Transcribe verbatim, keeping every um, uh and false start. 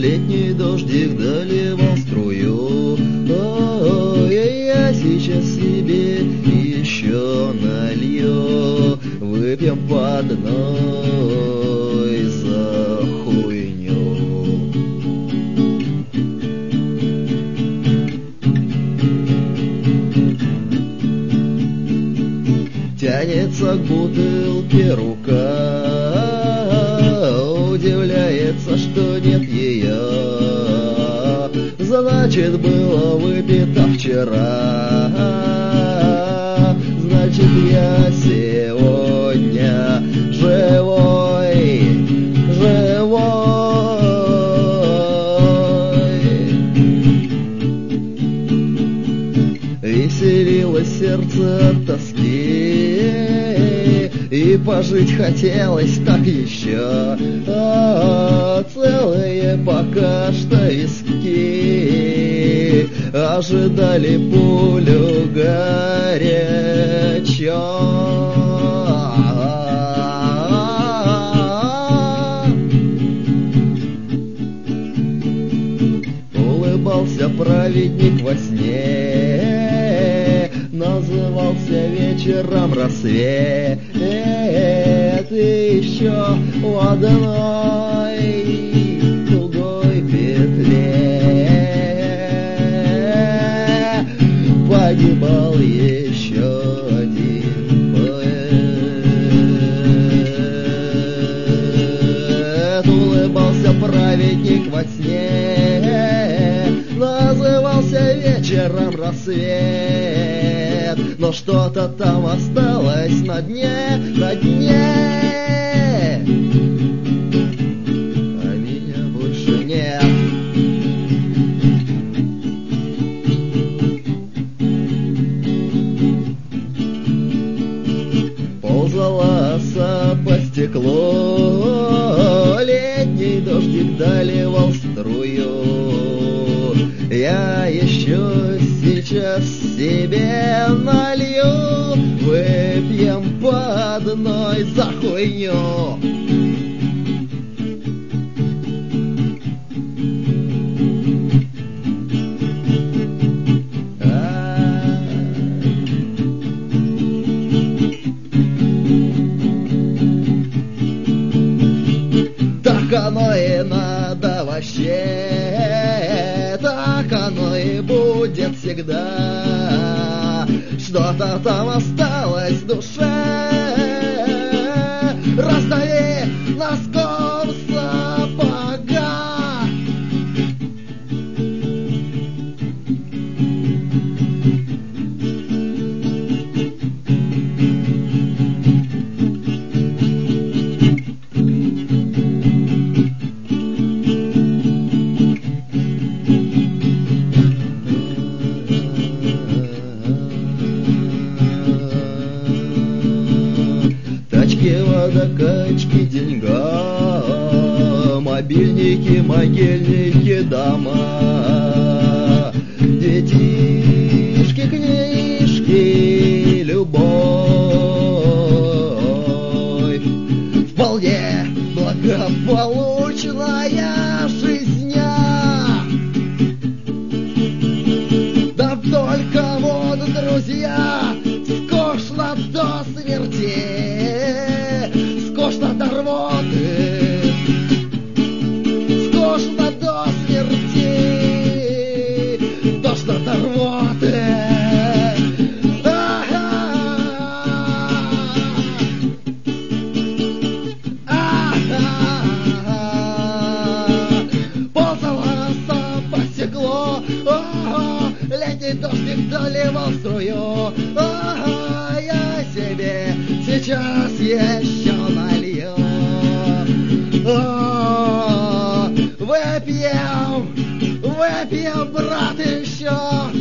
летний дождик доливал струю. Ой, я сейчас себе еще налью, выпьем по одной за хуйню. Тянется к бутылке рука, удивляется, что нет ее. Значит, было выпито вчера, значит, я сегодня живой, живой. Веселилось сердце от тоски, и пожить хотелось так еще. А целые пока что виски ожидали пулю горячо. Улыбался праведник во сне, назывался вечером рассвет, и еще в одной тугой петле погибал еще один поэт. Улыбался праведник во сне, назывался вечером рассвет, но что-то там осталось на дне, на дне, а меня больше нет. Ползала оса по стеклу, летний дождик доливал струю. Я еще сейчас себе налью, выпьем по одной за хуйню. Так оно и надо вообще, так оно и будет всегда. Что-то там осталось в душе, раздави носком сапога. Водокачки деньга, мобильники, могильники, дома, детишки, книжки, любовь. Вполне благополучная жизнь. Да только вот, друзья, скучно до смерти, скучно до рвоты, скучно до смерти, тошно до рвоты. Ползала оса по стеклу, летний дождик доливал струю. Я себе сейчас еще налью, выпьем, выпьем, брат, еще.